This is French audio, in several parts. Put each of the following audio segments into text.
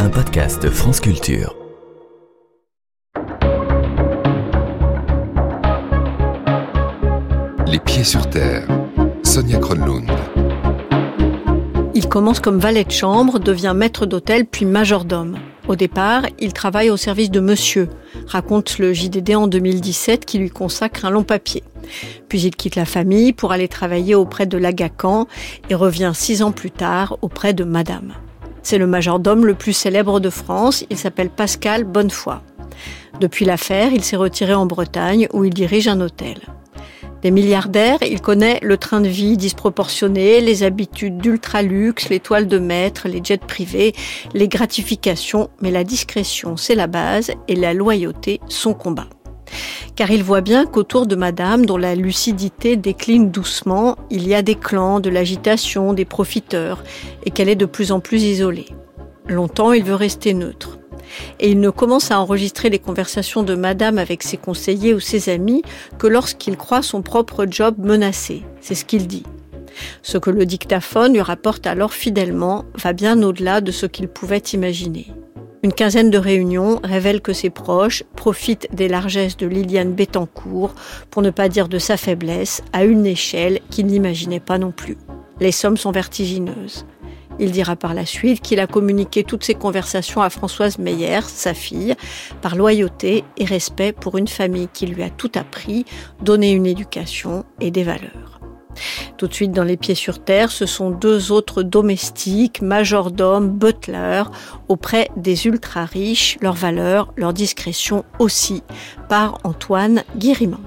un podcast France Culture. Les pieds sur terre, Sonia Kronlund. Il commence comme valet de chambre, devient maître d'hôtel puis majordome. Au départ, il travaille au service de Monsieur, raconte le JDD en 2017 qui lui consacre un long papier. Puis il quitte la famille pour aller travailler auprès de l'Agacan et revient 6 ans plus tard auprès de Madame. C'est le majordome le plus célèbre de France, il s'appelle Pascal Bonnefoy. Depuis l'affaire, il s'est retiré en Bretagne où il dirige un hôtel. Des milliardaires, il connaît le train de vie disproportionné, les habitudes d'ultra-luxe, les toiles de maître, les jets privés, les gratifications, mais la discrétion, c'est la base et la loyauté, son combat. Car il voit bien qu'autour de Madame, dont la lucidité décline doucement, il y a des clans, de l'agitation, des profiteurs, et qu'elle est de plus en plus isolée. Longtemps, il veut rester neutre. Et il ne commence à enregistrer les conversations de Madame avec ses conseillers ou ses amis que lorsqu'il croit son propre job menacé. C'est ce qu'il dit. Ce que le dictaphone lui rapporte alors fidèlement va bien au-delà de ce qu'il pouvait imaginer. Une quinzaine de réunions révèlent que ses proches profitent des largesses de Liliane Bettencourt, pour ne pas dire de sa faiblesse, à une échelle qu'il n'imaginait pas non plus. Les sommes sont vertigineuses. Il dira par la suite qu'il a communiqué toutes ces conversations à Françoise Meyer, sa fille, par loyauté et respect pour une famille qui lui a tout appris, donné une éducation et des valeurs. Tout de suite dans Les Pieds sur terre, ce sont 2 autres domestiques, majordomes, butlers, auprès des ultra-riches, leurs valeurs, leur discrétion aussi, par Antoine Guérimand.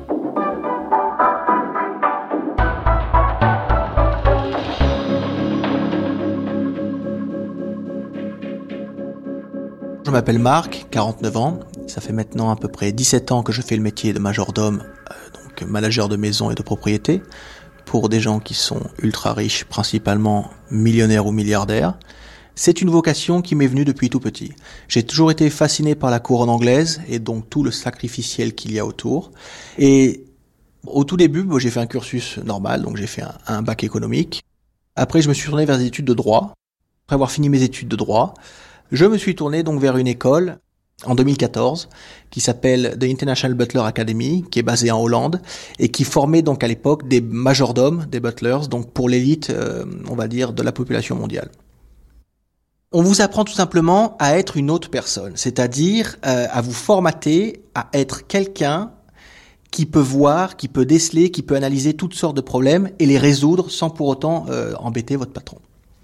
Je m'appelle Marc, 49 ans. Ça fait maintenant à peu près 17 ans que je fais le métier de majordome, donc manager de maison et de propriété, pour des gens qui sont ultra riches, principalement millionnaires ou milliardaires. C'est une vocation qui m'est venue depuis tout petit. J'ai toujours été fasciné par la couronne anglaise et donc tout le sacrificiel qu'il y a autour. Et au tout début, j'ai fait un cursus normal, donc j'ai fait un bac économique. Après, je me suis tourné vers des études de droit. Après avoir fini mes études de droit, je me suis tourné donc vers une école en 2014 qui s'appelle The International Butler Academy, qui est basée en Hollande et qui formait donc à l'époque des majordomes, des butlers, donc pour l'élite, on va dire, de la population mondiale. On vous apprend tout simplement à être une autre personne, c'est-à-dire à vous formater à être quelqu'un qui peut voir, qui peut déceler, qui peut analyser toutes sortes de problèmes et les résoudre sans pour autant embêter votre patron.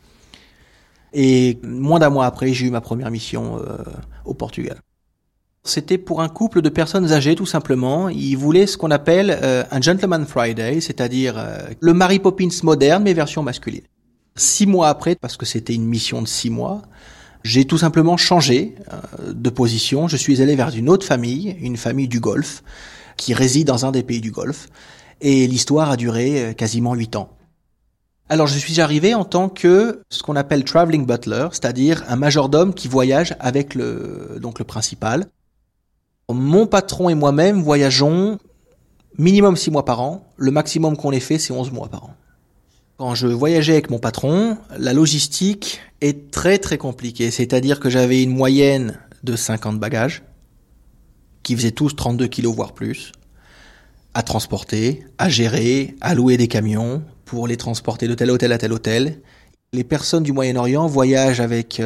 Et moins d'1 mois après, j'ai eu ma première mission au Portugal. C'était pour un couple de personnes âgées, tout simplement. Ils voulaient ce qu'on appelle un Gentleman Friday, c'est-à-dire le Mary Poppins moderne, mais version masculine. 6 mois après, parce que c'était une mission de 6 mois, j'ai tout simplement changé de position. Je suis allé vers une autre famille, une famille du Golfe, qui réside dans un des pays du Golfe. Et l'histoire a duré quasiment 8 ans. Alors je suis arrivé en tant que ce qu'on appelle traveling butler, c'est-à-dire un majordome qui voyage avec le principal. Mon patron et moi-même voyageons minimum 6 mois par an. Le maximum qu'on ait fait, c'est 11 mois par an. Quand je voyageais avec mon patron, la logistique est très très compliquée. C'est-à-dire que j'avais une moyenne de 50 bagages, qui faisaient tous 32 kilos voire plus, à transporter, à gérer, à louer des camions pour les transporter de tel hôtel à tel hôtel. Les personnes du Moyen-Orient voyagent avec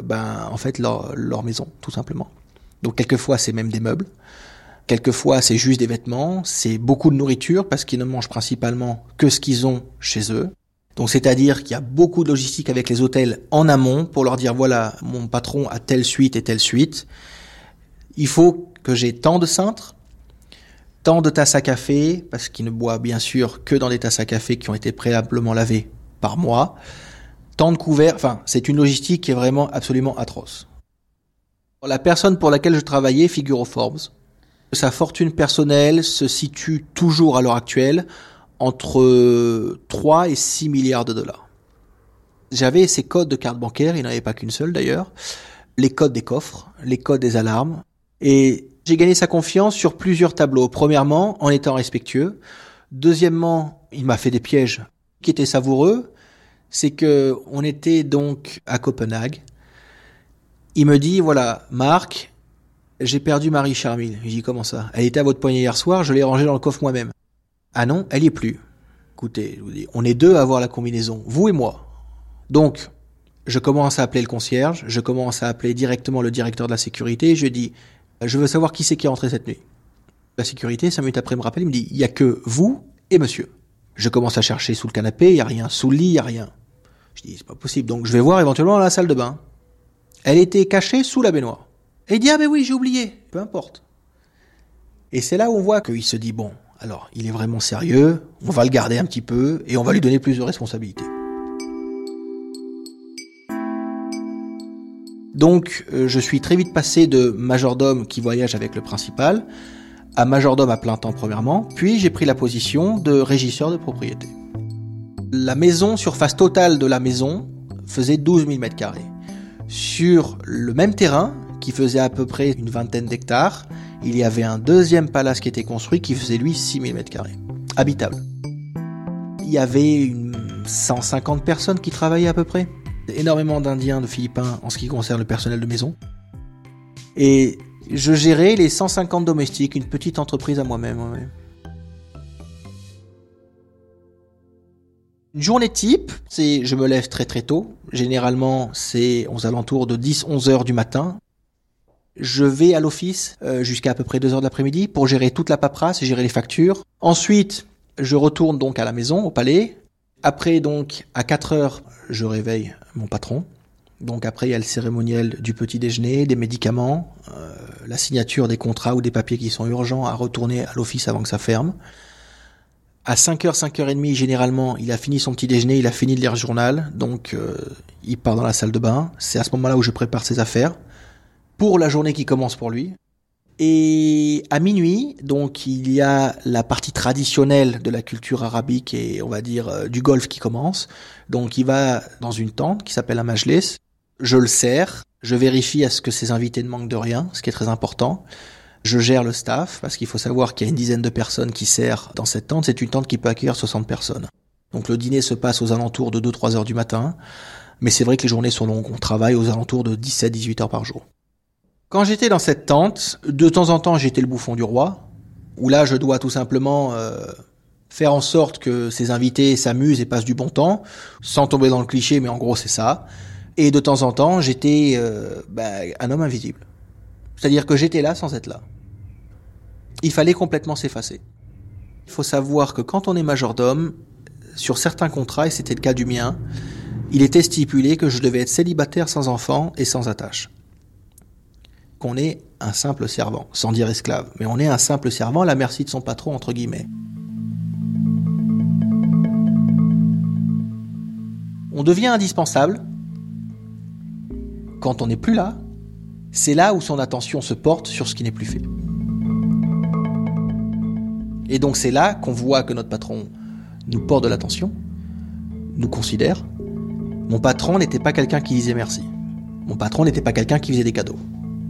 leur maison, tout simplement. Donc quelquefois c'est même des meubles, quelquefois c'est juste des vêtements, c'est beaucoup de nourriture parce qu'ils ne mangent principalement que ce qu'ils ont chez eux. Donc c'est-à-dire qu'il y a beaucoup de logistique avec les hôtels en amont pour leur dire voilà, mon patron a telle suite et telle suite. Il faut que j'ai tant de cintres, tant de tasses à café, parce qu'il ne boit bien sûr que dans des tasses à café qui ont été préalablement lavées par moi. Tant de couverts, c'est une logistique qui est vraiment absolument atroce. La personne pour laquelle je travaillais figure au Forbes. Sa fortune personnelle se situe toujours à l'heure actuelle entre 3 et 6 milliards de dollars. J'avais ses codes de carte bancaire, il n'en avait pas qu'une seule d'ailleurs, les codes des coffres, les codes des alarmes, et j'ai gagné sa confiance sur plusieurs tableaux. Premièrement, en étant respectueux. Deuxièmement, il m'a fait des pièges qui étaient savoureux. C'est que on était donc à Copenhague Il me dit, voilà, Marc, j'ai perdu Marie Charmille. Je dis, comment ça? Elle était à votre poignet hier soir, je l'ai rangée dans le coffre moi-même. Ah non, elle y est plus. Écoutez, je vous dis, on est deux à avoir la combinaison, vous et moi. Donc, je commence à appeler le concierge, je commence à appeler directement le directeur de la sécurité, je dis, je veux savoir qui c'est qui est rentré cette nuit. La sécurité, 5 minutes après, me rappelle, il me dit, il y a que vous et monsieur. Je commence à chercher sous le canapé, il y a rien, sous le lit, il y a rien. Je dis, c'est pas possible, donc je vais voir éventuellement dans la salle de bain. Elle était cachée sous la baignoire. Et il dit, ah ben oui, j'ai oublié, peu importe. Et c'est là où on voit qu'il se dit, bon, alors, il est vraiment sérieux, on va le garder un petit peu, et on va lui donner plus de responsabilités. Donc, je suis très vite passé de majordome qui voyage avec le principal à majordome à plein temps premièrement, puis j'ai pris la position de régisseur de propriété. La maison, surface totale de la maison, faisait 12 000 m². Sur le même terrain, qui faisait à peu près une vingtaine d'hectares, il y avait un deuxième palace qui était construit qui faisait lui 6 000 m², habitable. Il y avait 150 personnes qui travaillaient à peu près. Énormément d'Indiens, de Philippins en ce qui concerne le personnel de maison. Et je gérais les 150 domestiques, une petite entreprise à moi-même. Ouais. Une journée type, c'est je me lève très très tôt. Généralement, c'est aux alentours de 10-11 heures du matin. Je vais à l'office jusqu'à peu près 2 heures de l'après-midi pour gérer toute la paperasse et gérer les factures. Ensuite, je retourne donc à la maison, au palais. Après, donc, à 4 heures, je réveille mon patron. Donc après, il y a le cérémoniel du petit déjeuner, des médicaments, la signature des contrats ou des papiers qui sont urgents à retourner à l'office avant que ça ferme. À 5h, 5h30, généralement, il a fini son petit déjeuner, il a fini de lire le journal, donc il part dans la salle de bain. C'est à ce moment-là où je prépare ses affaires pour la journée qui commence pour lui. Et à minuit, donc il y a la partie traditionnelle de la culture arabique et on va dire du golf qui commence. Donc il va dans une tente qui s'appelle un majlis. Je le sers, je vérifie à ce que ses invités ne manquent de rien, ce qui est très important. Je gère le staff parce qu'il faut savoir qu'il y a une dizaine de personnes qui servent dans cette tente. C'est une tente qui peut accueillir 60 personnes. Donc le dîner se passe aux alentours de 2-3 heures du matin. Mais c'est vrai que les journées sont longues. On travaille aux alentours de 17-18 heures par jour. Quand j'étais dans cette tente, de temps en temps, j'étais le bouffon du roi, où là, je dois tout simplement faire en sorte que ces invités s'amusent et passent du bon temps, sans tomber dans le cliché, mais en gros, c'est ça. Et de temps en temps, j'étais un homme invisible. C'est-à-dire que j'étais là sans être là. Il fallait complètement s'effacer. Il faut savoir que quand on est majordome, sur certains contrats, et c'était le cas du mien, il était stipulé que je devais être célibataire sans enfant et sans attache. Qu'on est un simple servant, sans dire esclave, mais on est un simple servant à la merci de son patron, entre guillemets. On devient indispensable quand on n'est plus là. C'est là où son attention se porte sur ce qui n'est plus fait. Et donc c'est là qu'on voit que notre patron nous porte de l'attention, nous considère. Mon patron n'était pas quelqu'un qui disait merci. Mon patron n'était pas quelqu'un qui faisait des cadeaux.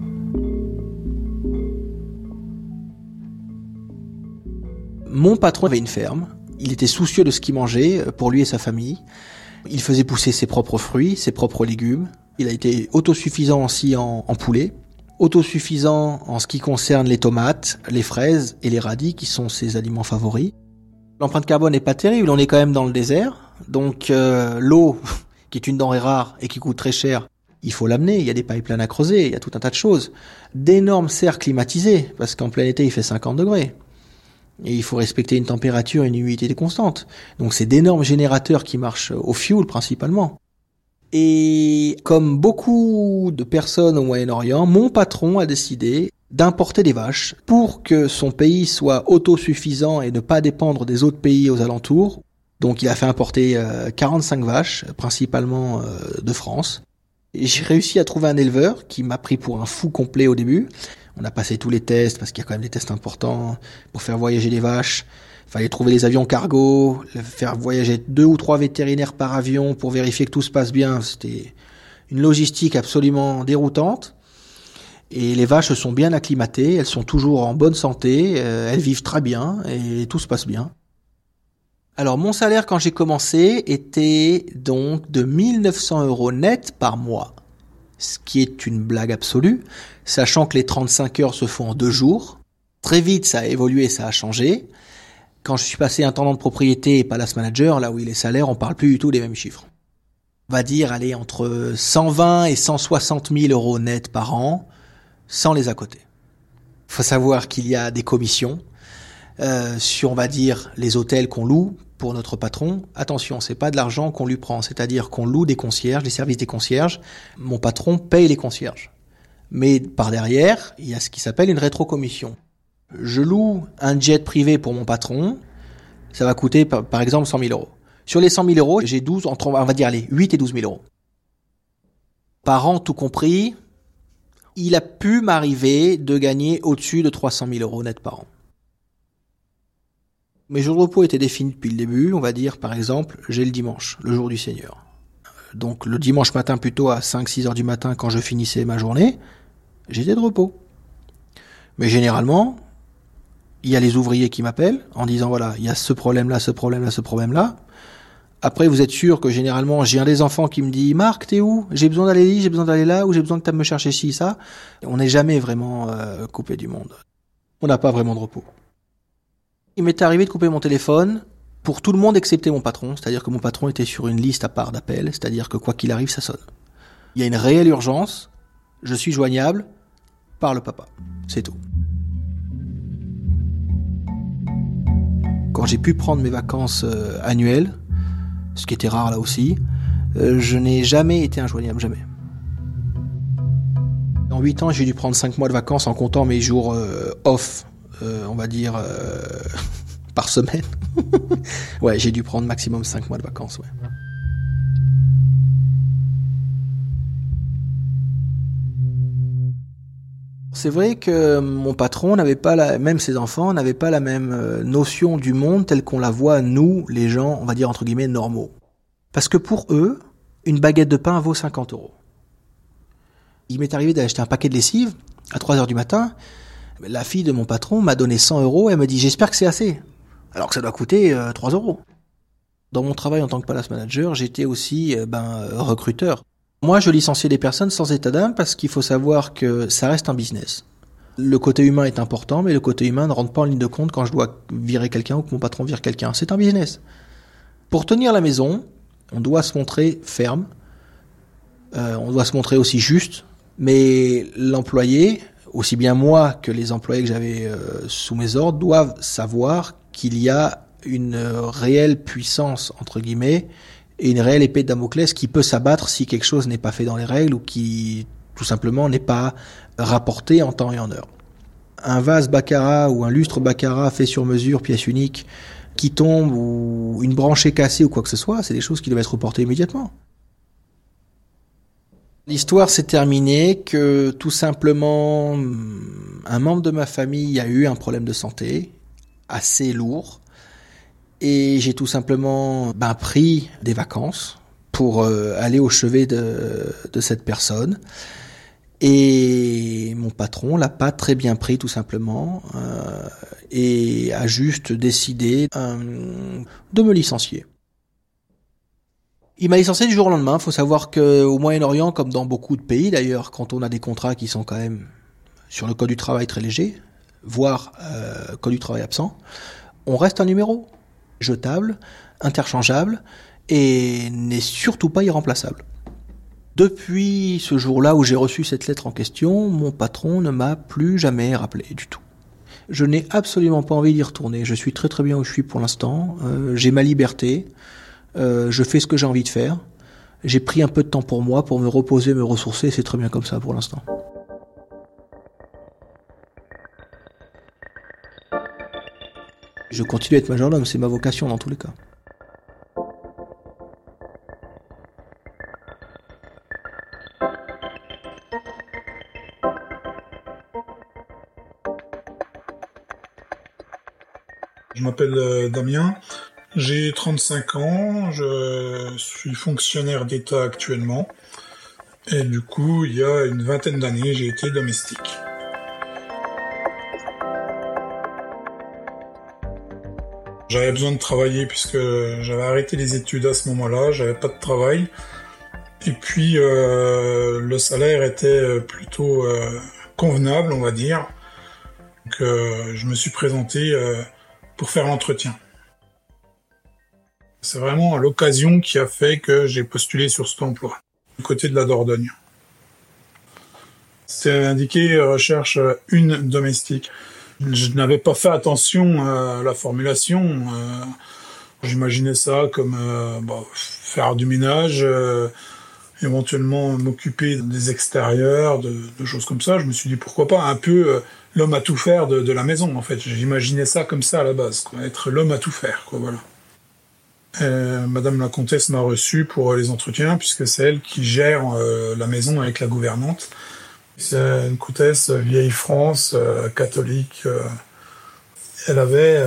Mon patron avait une ferme, il était soucieux de ce qu'il mangeait pour lui et sa famille. Il faisait pousser ses propres fruits, ses propres légumes. Il a été autosuffisant aussi en poulet, autosuffisant en ce qui concerne les tomates, les fraises et les radis qui sont ses aliments favoris. L'empreinte carbone n'est pas terrible, on est quand même dans le désert, donc l'eau, qui est une denrée rare et qui coûte très cher, il faut l'amener, il y a des pipelines à creuser, il y a tout un tas de choses. D'énormes serres climatisées, parce qu'en plein été il fait 50 degrés. Et il faut respecter une température et une humidité constante. Donc c'est d'énormes générateurs qui marchent au fioul principalement. Et comme beaucoup de personnes au Moyen-Orient, mon patron a décidé d'importer des vaches pour que son pays soit autosuffisant et ne pas dépendre des autres pays aux alentours. Donc il a fait importer 45 vaches, principalement de France. Et j'ai réussi à trouver un éleveur qui m'a pris pour un fou complet au début. On a passé tous les tests, parce qu'il y a quand même des tests importants pour faire voyager les vaches. Il fallait trouver les avions cargo, faire voyager 2 ou 3 vétérinaires par avion pour vérifier que tout se passe bien. C'était une logistique absolument déroutante. Et les vaches sont bien acclimatées, elles sont toujours en bonne santé, elles vivent très bien et tout se passe bien. Alors mon salaire quand j'ai commencé était donc de 1 900 € net par mois. ce qui est une blague absolue, sachant que les 35 heures se font en 2 jours. Très vite, ça a évolué, ça a changé. Quand je suis passé intendant de propriété et palace manager, là où il est salaire, on parle plus du tout des mêmes chiffres. On va dire, aller entre 120 et 160 000 euros net par an, sans les à côté. Il faut savoir qu'il y a des commissions sur, on va dire, les hôtels qu'on loue pour notre patron. Attention, c'est pas de l'argent qu'on lui prend, c'est-à-dire qu'on loue des concierges, les services des concierges. Mon patron paye les concierges. Mais par derrière, il y a ce qui s'appelle une rétrocommission. Je loue un jet privé pour mon patron, ça va coûter par exemple 100 000 euros. Sur les 100 000 euros, j'ai 12, entre, on va dire, allez, 8 et 12 000 euros. Par an, tout compris, il a pu m'arriver de gagner au-dessus de 300 000 euros net par an. Mes jours de repos étaient définis depuis le début. On va dire, par exemple, j'ai le dimanche, le jour du Seigneur. Donc le dimanche matin, plutôt à 5-6 heures du matin, quand je finissais ma journée, j'étais de repos. Mais généralement, il y a les ouvriers qui m'appellent en disant, voilà, il y a ce problème-là, ce problème-là, ce problème-là. Après, vous êtes sûr que généralement, j'ai un des enfants qui me dit, Marc, t'es où? J'ai besoin d'aller là, ou j'ai besoin que tu me chercher ci, ça. On n'est jamais vraiment coupé du monde. On n'a pas vraiment de repos. Il m'est arrivé de couper mon téléphone pour tout le monde excepté mon patron, c'est-à-dire que mon patron était sur une liste à part d'appels, c'est-à-dire que quoi qu'il arrive, ça sonne. Il y a une réelle urgence, je suis joignable par le papa, c'est tout. Quand j'ai pu prendre mes vacances annuelles, ce qui était rare là aussi, je n'ai jamais été injoignable, jamais. En 8 ans, j'ai dû prendre 5 mois de vacances en comptant mes jours off, on va dire, par semaine. Ouais, j'ai dû prendre maximum 5 mois de vacances, ouais. C'est vrai que mon patron n'avait pas même ses enfants n'avaient pas la même notion du monde telle qu'on la voit, nous, les gens, on va dire entre guillemets, normaux. Parce que pour eux, une baguette de pain vaut 50 euros. Il m'est arrivé d'acheter un paquet de lessive à 3 heures du matin. La fille de mon patron m'a donné 100 euros et elle me dit « J'espère que c'est assez ». Alors que ça doit coûter 3 euros. Dans mon travail en tant que palace manager, j'étais aussi recruteur. Moi, je licenciais des personnes sans état d'âme parce qu'il faut savoir que ça reste un business. Le côté humain est important, mais le côté humain ne rentre pas en ligne de compte quand je dois virer quelqu'un ou que mon patron vire quelqu'un. C'est un business. Pour tenir la maison, on doit se montrer ferme, on doit se montrer aussi juste, mais l'employé, aussi bien moi que les employés que j'avais sous mes ordres, doivent savoir qu'il y a une réelle puissance, entre guillemets, et une réelle épée de Damoclès qui peut s'abattre si quelque chose n'est pas fait dans les règles ou qui, tout simplement, n'est pas rapporté en temps et en heure. Un vase baccarat ou un lustre baccarat fait sur mesure, pièce unique, qui tombe ou une branche est cassée ou quoi que ce soit, c'est des choses qui doivent être reportées immédiatement. L'histoire s'est terminée que, tout simplement, un membre de ma famille a eu un problème de santé assez lourd. Et j'ai tout simplement pris des vacances pour aller au chevet de cette personne. Et mon patron l'a pas très bien pris tout simplement et a juste décidé de me licencier. Il m'a licencié du jour au lendemain. Il faut savoir qu'au Moyen-Orient, comme dans beaucoup de pays d'ailleurs, quand on a des contrats qui sont quand même sur le code du travail très léger, voire code du travail absent, on reste un numéro jetable, interchangeable et n'est surtout pas irremplaçable. Depuis ce jour-là où j'ai reçu cette lettre en question, mon patron ne m'a plus jamais rappelé du tout. Je n'ai absolument pas envie d'y retourner. Je suis très très bien où je suis pour l'instant. J'ai ma liberté. Je fais ce que j'ai envie de faire. J'ai pris un peu de temps pour moi, pour me reposer, me ressourcer. C'est très bien comme ça pour l'instant. Je continue à être majordome, c'est ma vocation dans tous les cas. Je m'appelle Damien, j'ai 35 ans, je suis fonctionnaire d'État actuellement. Et du coup, il y a une vingtaine d'années, j'ai été domestique. J'avais besoin de travailler puisque j'avais arrêté les études à ce moment-là, j'avais pas de travail. Et puis le salaire était plutôt convenable, on va dire. Donc je me suis présenté pour faire l'entretien. C'est vraiment l'occasion qui a fait que j'ai postulé sur cet emploi, du côté de la Dordogne. C'est indiqué recherche une domestique. Je n'avais pas fait attention à la formulation. J'imaginais ça comme faire du ménage, éventuellement m'occuper des extérieurs, de choses comme ça. Je me suis dit pourquoi pas un peu l'homme à tout faire de la maison en fait. J'imaginais ça comme ça à la base, quoi. Être l'homme à tout faire, quoi, voilà. Madame la comtesse m'a reçu pour les entretiens puisque c'est elle qui gère la maison avec la gouvernante. C'est une comtesse vieille France, catholique. Elle avait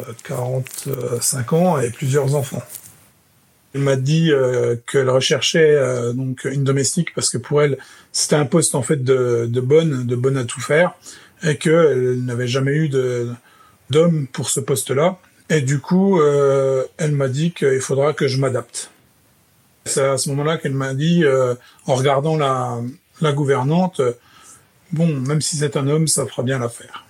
45 ans et plusieurs enfants. Elle m'a dit qu'elle recherchait donc une domestique parce que pour elle c'était un poste en fait de bonne à tout faire et qu'elle n'avait jamais eu d'homme pour ce poste-là. Et du coup, elle m'a dit qu'il faudra que je m'adapte. C'est à ce moment-là qu'elle m'a dit, en regardant la gouvernante, bon, même si c'est un homme, ça fera bien l'affaire.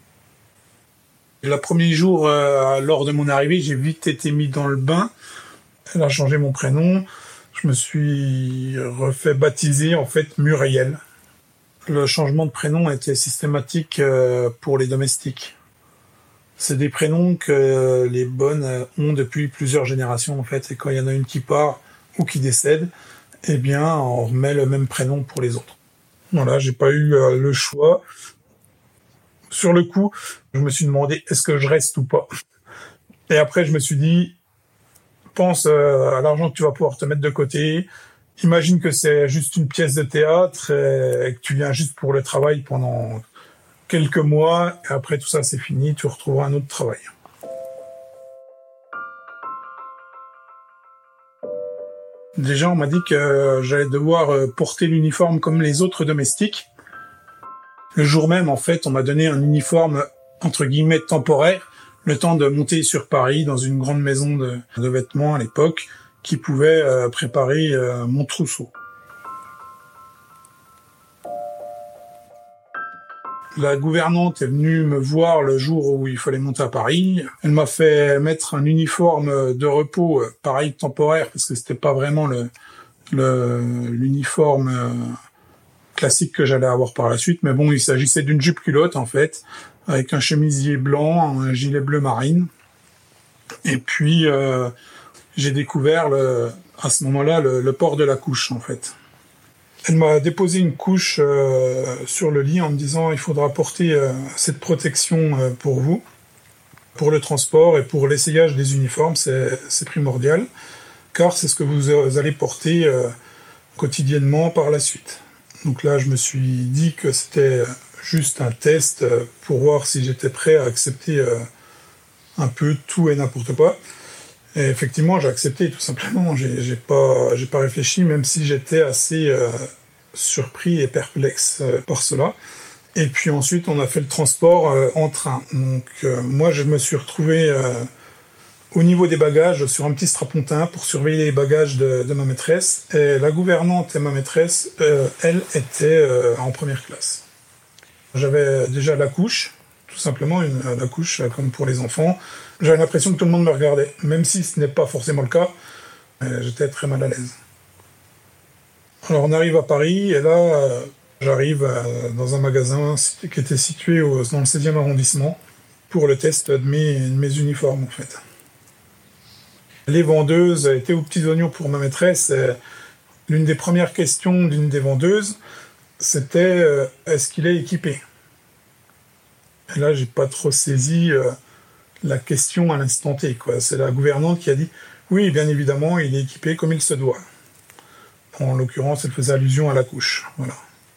Le premier jour, lors de mon arrivée, j'ai vite été mis dans le bain. Elle a changé mon prénom. Je me suis refait baptiser, en fait, Muriel. Le changement de prénom était systématique pour les domestiques. C'est des prénoms que les bonnes ont depuis plusieurs générations, en fait. Et quand il y en a une qui part ou qui décède, eh bien, on remet le même prénom pour les autres. Voilà, j'ai pas eu le choix. Sur le coup, je me suis demandé est-ce que je reste ou pas. Et après, je me suis dit, pense à l'argent que tu vas pouvoir te mettre de côté. Imagine que c'est juste une pièce de théâtre et que tu viens juste pour le travail pendant quelques mois. Et après, tout ça, c'est fini. Tu retrouveras un autre travail. Déjà, on m'a dit que j'allais devoir porter l'uniforme comme les autres domestiques. Le jour même, en fait, on m'a donné un uniforme, entre guillemets, temporaire, le temps de monter sur Paris dans une grande maison de vêtements à l'époque qui pouvait préparer mon trousseau. La gouvernante est venue me voir le jour où il fallait monter à Paris. Elle m'a fait mettre un uniforme de repos, pareil, temporaire, parce que c'était pas vraiment l'uniforme classique que j'allais avoir par la suite. Mais bon, il s'agissait d'une jupe culotte, en fait, avec un chemisier blanc, un gilet bleu marine. Et puis, j'ai découvert à ce moment-là le port de la couche, en fait. Elle m'a déposé une couche sur le lit en me disant il faudra porter cette protection pour vous, pour le transport et pour l'essayage des uniformes, c'est primordial, car c'est ce que vous allez porter quotidiennement par la suite. Donc là, je me suis dit que c'était juste un test pour voir si j'étais prêt à accepter un peu tout et n'importe quoi. Et effectivement, j'ai accepté tout simplement. J'ai pas réfléchi, même si j'étais assez surpris et perplexe par cela. Et puis ensuite, on a fait le transport en train. Donc moi, je me suis retrouvé au niveau des bagages sur un petit strapontin pour surveiller les bagages de ma maîtresse. Et la gouvernante et ma maîtresse, elles étaient en première classe. J'avais déjà la couche, tout simplement, la couche comme pour les enfants. J'avais l'impression que tout le monde me regardait, même si ce n'est pas forcément le cas. J'étais très mal à l'aise. Alors on arrive à Paris, et là, j'arrive dans un magasin qui était situé dans le 16e arrondissement pour le test de mes uniformes, en fait. Les vendeuses étaient aux petits oignons pour ma maîtresse. L'une des premières questions d'une des vendeuses, c'était est-ce qu'il est équipé ? Et là, j'ai pas trop saisi la question à l'instant T, quoi. C'est la gouvernante qui a dit oui, bien évidemment, il est équipé comme il se doit. En l'occurrence, elle faisait allusion à la couche. Voilà.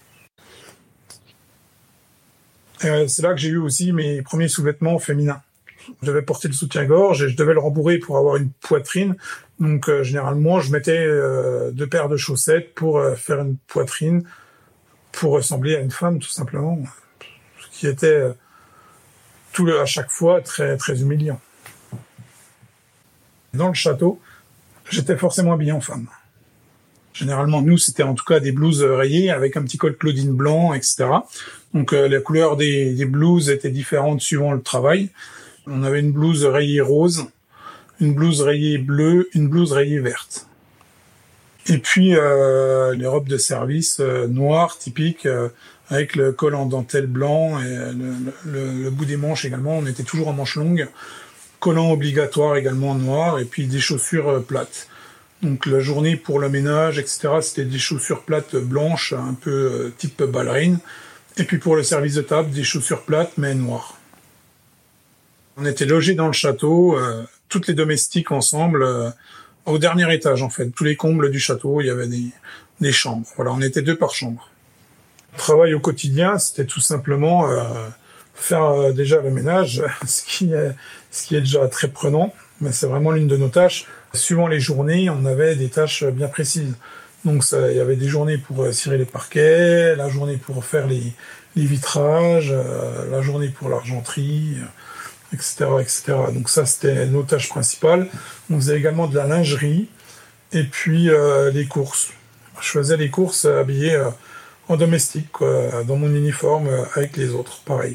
Et c'est là que j'ai eu aussi mes premiers sous-vêtements féminins. Je devais porter le soutien-gorge et je devais le rembourrer pour avoir une poitrine. Donc généralement, je mettais 2 paires de chaussettes pour faire une poitrine, pour ressembler à une femme, tout simplement. Ce qui était à chaque fois très, très humiliant. Dans le château, j'étais forcément habillé en femme. Généralement, nous, c'était en tout cas des blouses rayées avec un petit col Claudine blanc, etc. Donc, la couleur des blouses était différente suivant le travail. On avait une blouse rayée rose, une blouse rayée bleue, une blouse rayée verte. Et puis, les robes de service noires, typiques, avec le col en dentelle blanc et le bout des manches également. On était toujours en manches longues. Collant obligatoire également noir, et puis des chaussures plates. Donc la journée pour le ménage, etc., c'était des chaussures plates blanches, un peu type ballerine. Et puis pour le service de table, des chaussures plates, mais noires. On était logés dans le château, toutes les domestiques ensemble, au dernier étage en fait. Tous les combles du château, il y avait des chambres. Voilà, on était 2 par chambre. Le travail au quotidien, c'était tout simplement faire déjà le ménage, ce qui est déjà très prenant, mais c'est vraiment l'une de nos tâches. Suivant les journées, on avait des tâches bien précises. Donc il y avait des journées pour cirer les parquets, la journée pour faire les vitrages, la journée pour l'argenterie, etc., etc. Donc ça, c'était nos tâches principales. On faisait également de la lingerie et puis les courses. Je faisais les courses habillé en domestique, quoi, dans mon uniforme avec les autres, pareil.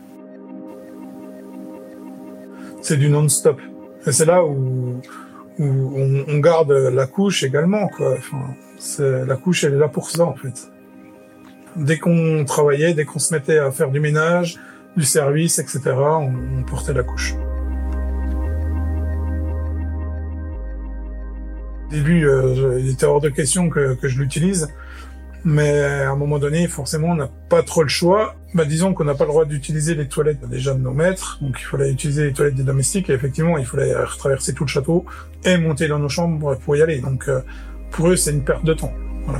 C'est du non-stop. Et c'est là où on garde la couche également, quoi. Enfin, la couche, elle est là pour ça, en fait. Dès qu'on travaillait, dès qu'on se mettait à faire du ménage, du service, etc., on portait la couche. Au début, il était hors de question que je l'utilise. Mais à un moment donné, forcément, on n'a pas trop le choix. Disons qu'on n'a pas le droit d'utiliser les toilettes déjà de nos maîtres, donc il fallait utiliser les toilettes des domestiques, et effectivement, il fallait retraverser tout le château et monter dans nos chambres pour y aller. Donc pour eux, c'est une perte de temps. Voilà.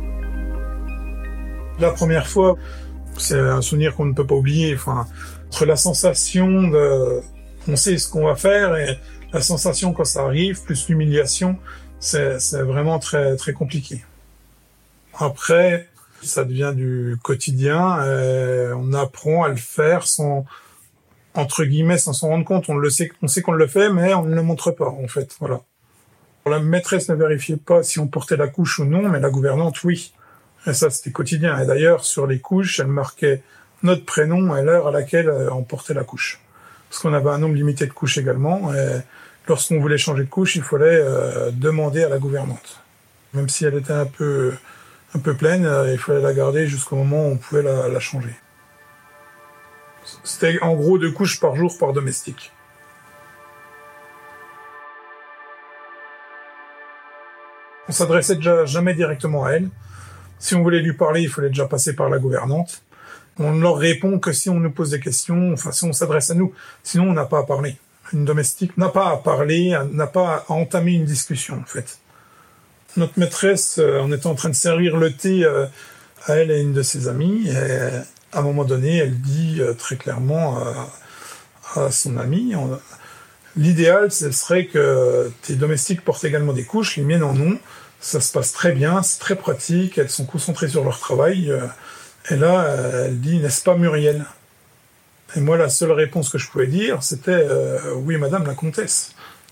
La première fois, c'est un souvenir qu'on ne peut pas oublier. Enfin, entre la sensation on sait ce qu'on va faire, et la sensation quand ça arrive, plus l'humiliation, c'est vraiment très, très compliqué. Après, ça devient du quotidien, on apprend à le faire sans, entre guillemets, sans s'en rendre compte. On sait qu'on le fait, mais on ne le montre pas, en fait, voilà. La maîtresse ne vérifiait pas si on portait la couche ou non, mais la gouvernante, oui. Et ça, c'était quotidien. Et d'ailleurs, sur les couches, elle marquait notre prénom et l'heure à laquelle on portait la couche. Parce qu'on avait un nombre limité de couches également, et lorsqu'on voulait changer de couche, il fallait demander à la gouvernante. Même si elle était un peu pleine, il fallait la garder jusqu'au moment où on pouvait la changer. C'était en gros 2 couches par jour par domestique. On s'adressait déjà jamais directement à elle. Si on voulait lui parler, il fallait déjà passer par la gouvernante. On ne leur répond que si on nous pose des questions, enfin si on s'adresse à nous. Sinon, on n'a pas à parler. Une domestique n'a pas à parler, n'a pas à entamer une discussion, en fait. Notre maîtresse, on était en train de servir le thé à elle et une de ses amies, et à un moment donné, elle dit très clairement à son amie, l'idéal, ce serait que tes domestiques portent également des couches, les miennes en ont, ça se passe très bien, c'est très pratique, elles sont concentrées sur leur travail, et là, elle dit, n'est-ce pas Muriel ? Et moi, la seule réponse que je pouvais dire, c'était oui, madame la comtesse.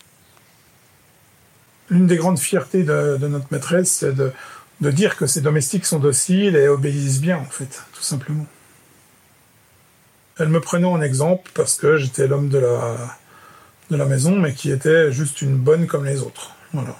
L'une des grandes fiertés de notre maîtresse, c'est de dire que ses domestiques sont dociles et obéissent bien, en fait, tout simplement. Elle me prenait en exemple parce que j'étais l'homme de la maison, mais qui était juste une bonne comme les autres. Voilà.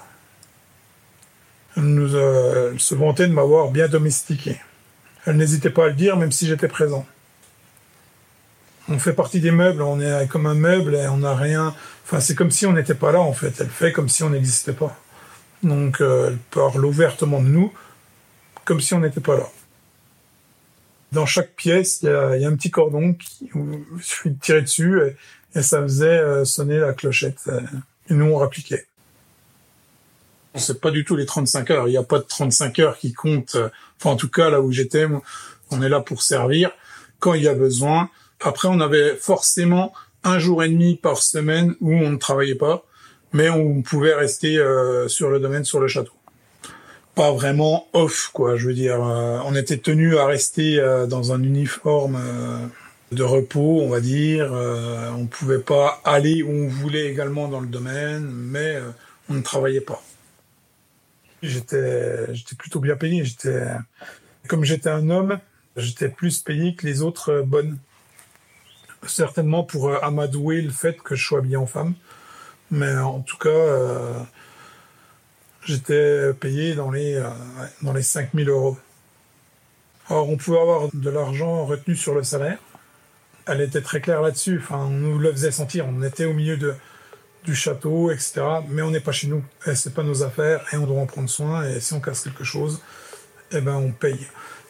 Elle se vantait de m'avoir bien domestiqué. Elle n'hésitait pas à le dire, même si j'étais présent. On fait partie des meubles, on est comme un meuble et on n'a rien... Enfin, c'est comme si on n'était pas là, en fait. Elle fait comme si on n'existait pas. Donc, elle parle ouvertement de nous, comme si on n'était pas là. Dans chaque pièce, il y a un petit cordon où il suffit de tirer dessus et ça faisait sonner la clochette. Et nous, on rappliquait. C'est pas du tout les 35 heures. Il n'y a pas de 35 heures qui comptent. Enfin, en tout cas, là où j'étais, on est là pour servir quand il y a besoin. Après, on avait forcément 1 jour et demi par semaine où on ne travaillait pas, mais on pouvait rester sur le domaine, sur le château. Pas vraiment off, quoi. Je veux dire, on était tenu à rester dans un uniforme de repos, on va dire. On pouvait pas aller où on voulait également dans le domaine, mais on ne travaillait pas. J'étais plutôt bien payé. Comme j'étais un homme, j'étais plus payé que les autres bonnes. Certainement pour amadouer le fait que je sois habillé en femme. Mais en tout cas, j'étais payé dans les 5 000 €. Alors, on pouvait avoir de l'argent retenu sur le salaire. Elle était très claire là-dessus. Enfin, on nous le faisait sentir. On était au milieu du château, etc. Mais on n'est pas chez nous. Et c'est pas nos affaires et on doit en prendre soin. Et si on casse quelque chose, eh ben, on paye.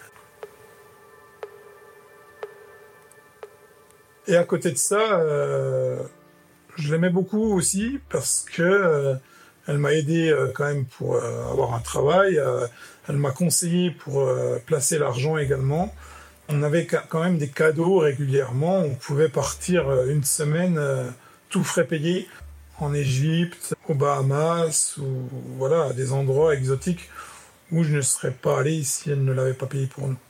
Et à côté de ça, je l'aimais beaucoup aussi parce que elle m'a aidé quand même pour avoir un travail. Elle m'a conseillé pour placer l'argent également. On avait quand même des cadeaux régulièrement. On pouvait partir une semaine, tout frais payé, en Égypte, aux Bahamas, ou voilà, à des endroits exotiques où je ne serais pas allé si elle ne l'avait pas payé pour nous.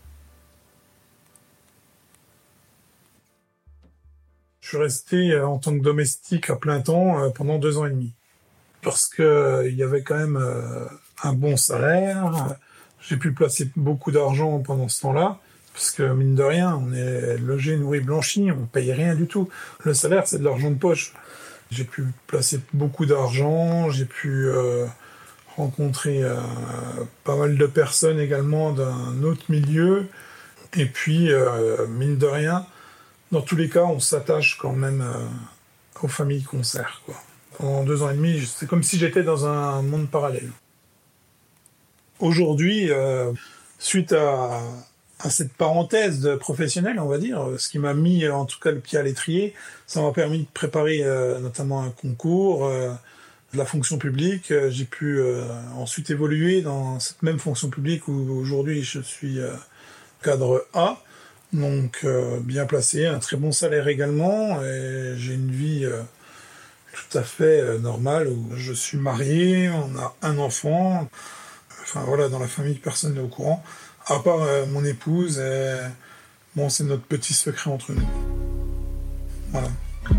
Je suis resté en tant que domestique à plein temps pendant 2 ans et demi. Parce que il y avait quand même un bon salaire. J'ai pu placer beaucoup d'argent pendant ce temps-là. Parce que mine de rien, on est logé, nourri, blanchi, on paye rien du tout. Le salaire, c'est de l'argent de poche. J'ai pu placer beaucoup d'argent, j'ai pu rencontrer pas mal de personnes également d'un autre milieu. Et puis, mine de rien, dans tous les cas, on s'attache quand même aux familles qu'on sert, quoi. Pendant 2 ans et demi, c'est comme si j'étais dans un monde parallèle. Aujourd'hui, suite à cette parenthèse de professionnel, on va dire, ce qui m'a mis en tout cas le pied à l'étrier, ça m'a permis de préparer notamment un concours de la fonction publique. J'ai pu ensuite évoluer dans cette même fonction publique où aujourd'hui je suis cadre A. Donc bien placé, un très bon salaire également, et j'ai une vie tout à fait normale où je suis marié, on a un enfant, enfin voilà, dans la famille personne n'est au courant, à part mon épouse, et bon, c'est notre petit secret entre nous. Voilà.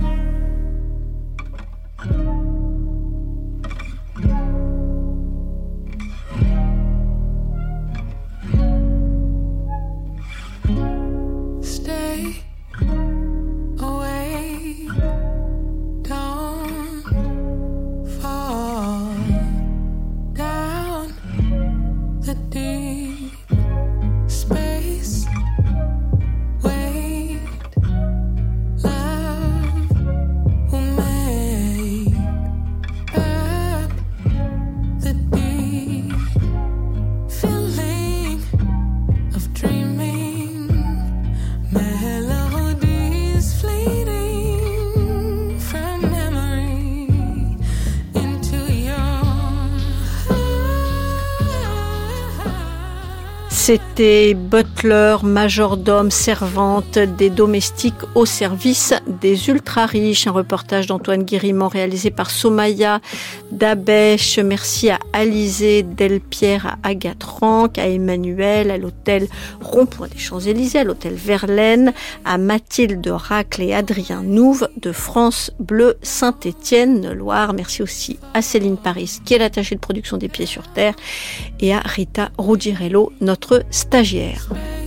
C'était butler, majordome, servante, des domestiques au service des ultra-riches. Un reportage d'Antoine Guérimont réalisé par Somaya Dabèche. Merci à Alizé Delpierre, à Agathe Ranck, à Emmanuel, à l'hôtel Rond-Point des Champs-Élysées, à l'hôtel Verlaine, à Mathilde Racle et Adrien Nouve de France Bleu Saint-Étienne-Loire. Merci aussi à Céline Paris, qui est l'attachée de production des Pieds sur Terre, et à Rita Ruggiero, notre stagiaire.